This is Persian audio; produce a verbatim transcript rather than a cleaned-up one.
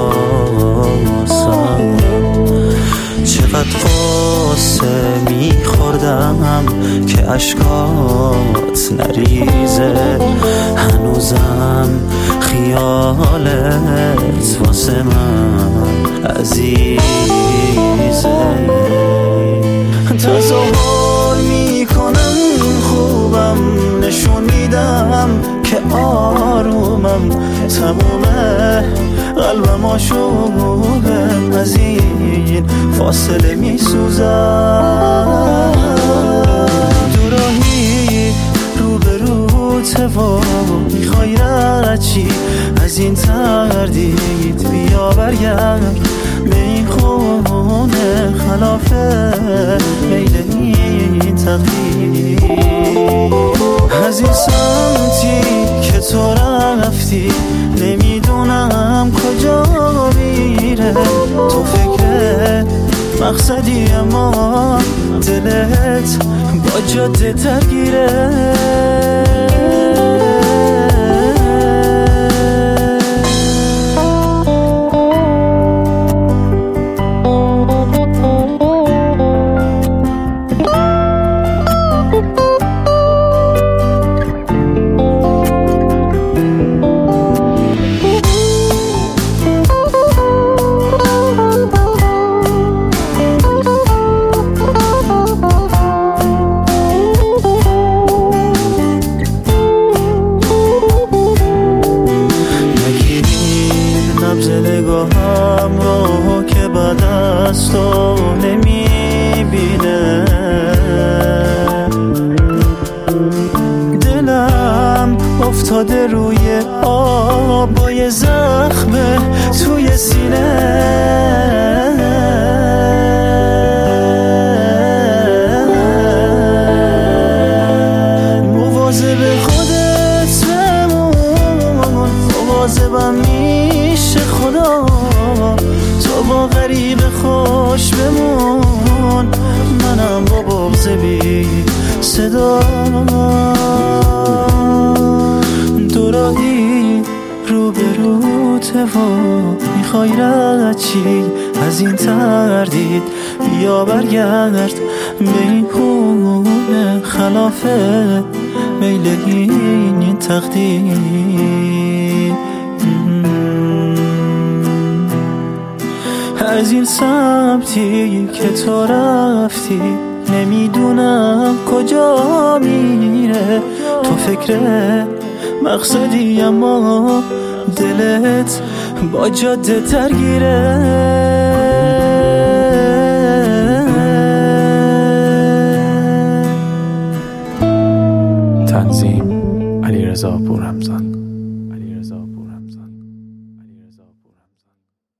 واسم. چقدر قصه میخوردم که اشکات نریزه، هنوزم خیالت واسه من عزیزه. تظاهر میکنم خوبم، نشون میدم که آرومم، تمومه قلبم آشوبه، از این فاصله میسوزم. دوراهی روبروته و میخوای رچی از این تردید، بیا برگرد به این خونه، خلاف میل این تقدیر. از این سمتی که تو رفتی نمیدونم کجا میره، تو فکر مقصدی اما دلت با جاده درگیره. نگاهم رو که بعد از تو نمیبینه، دلم افتاده روی آبای زخمه توی سینه. مواظب خودت بمون، مواظبم میشه خدا، تو با غریب خوش بمون، منم با بغض بی صدا. دوراهی روبروته و میخوای رچی از این تردید، بیا برگرد به این خونه، خلاف میل این تقدیر. از این سمتی که تو رفتی نمیدونم کجا میره، تو فکر مقصدی اما دلت با جاده درگیره. تنظیم علیرضا پوررمزان.